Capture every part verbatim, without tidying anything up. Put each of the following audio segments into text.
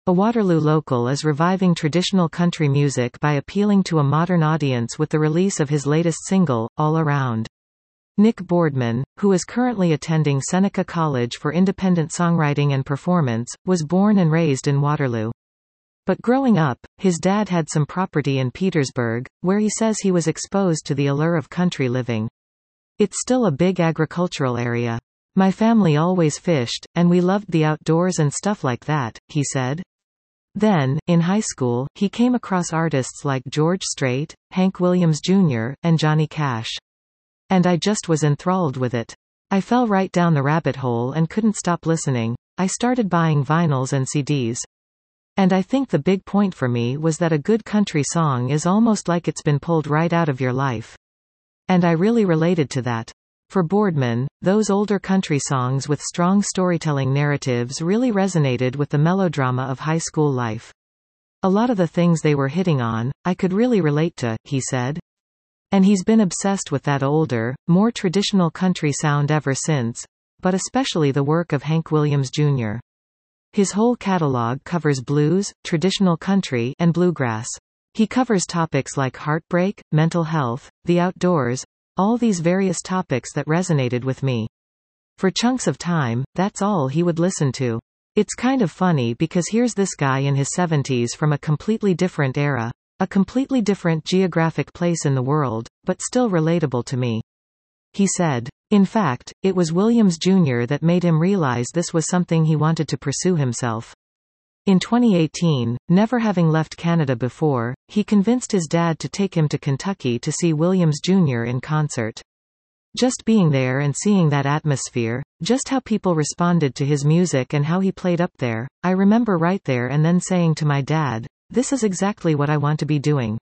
A Waterloo local is reviving traditional country music by appealing to a modern audience with the release of his latest single, All Around. Nick Boardman, who is currently attending Seneca College for Independent Songwriting and Performance, was born and raised in Waterloo. But growing up, his dad had some property in Petersburg, where he says he was exposed to the allure of country living. It's still a big agricultural area. My family always fished, and we loved the outdoors and stuff like that, he said. Then, in high school, he came across artists like George Strait, Hank Williams Junior, and Johnny Cash. And I just was enthralled with it. I fell right down the rabbit hole and couldn't stop listening. I started buying vinyls and C Ds. And I think the big point for me was that a good country song is almost like it's been pulled right out of your life. And I really related to that. For Boardman, those older country songs with strong storytelling narratives really resonated with the melodrama of high school life. A lot of the things they were hitting on, I could really relate to, he said. And he's been obsessed with that older, more traditional country sound ever since, but especially the work of Hank Williams Junior His whole catalog covers blues, traditional country, and bluegrass. He covers topics like heartbreak, mental health, the outdoors, all these various topics that resonated with me. For chunks of time, that's all he would listen to. It's kind of funny because here's this guy in his seventies from a completely different era, a completely different geographic place in the world, but still relatable to me. He said. In fact, it was Williams Junior that made him realize this was something he wanted to pursue himself. In twenty eighteen, never having left Canada before, he convinced his dad to take him to Kentucky to see Williams Junior in concert. Just being there and seeing that atmosphere, just how people responded to his music and how he played up there, I remember right there and then saying to my dad, this is exactly what I want to be doing.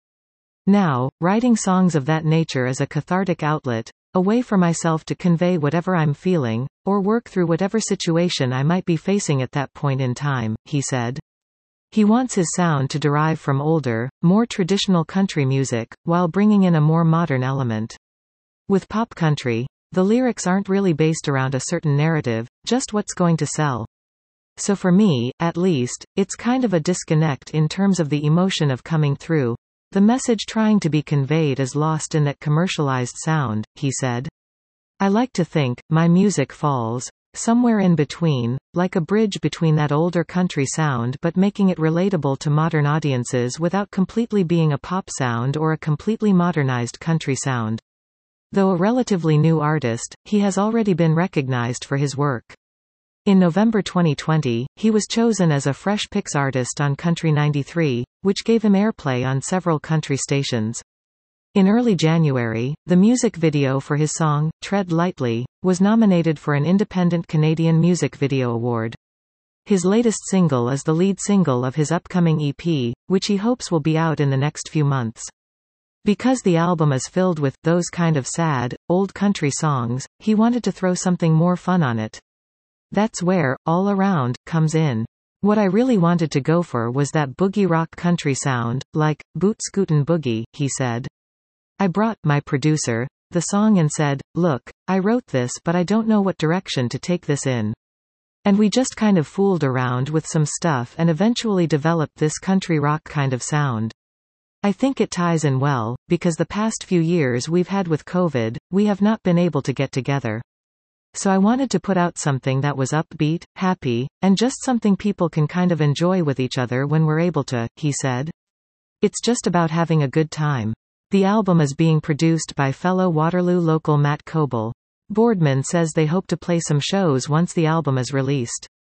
Now, writing songs of that nature is a cathartic outlet, a way for myself to convey whatever I'm feeling, or work through whatever situation I might be facing at that point in time, he said. He wants his sound to derive from older, more traditional country music, while bringing in a more modern element. With pop country, the lyrics aren't really based around a certain narrative, just what's going to sell. So for me, at least, it's kind of a disconnect in terms of the emotion of coming through. The message trying to be conveyed is lost in that commercialized sound, he said. I like to think, my music falls somewhere in between, like a bridge between that older country sound but making it relatable to modern audiences without completely being a pop sound or a completely modernized country sound. Though a relatively new artist, he has already been recognized for his work. In November twenty twenty, he was chosen as a Fresh Picks artist on Country ninety-three, which gave him airplay on several country stations. In early January, the music video for his song, Tread Lightly, was nominated for an Independent Canadian Music Video Award. His latest single is the lead single of his upcoming E P, which he hopes will be out in the next few months. Because the album is filled with those kind of sad, old country songs, he wanted to throw something more fun on it. That's where All Around comes in. What I really wanted to go for was that boogie rock country sound, like Boot Scootin' Boogie, he said. I brought my producer the song and said, look, I wrote this but I don't know what direction to take this in. And we just kind of fooled around with some stuff and eventually developed this country rock kind of sound. I think it ties in well, because the past few years we've had with COVID, we have not been able to get together. So I wanted to put out something that was upbeat, happy, and just something people can kind of enjoy with each other when we're able to, he said. It's just about having a good time. The album is being produced by fellow Waterloo local Matt Coble. Boardman says they hope to play some shows once the album is released.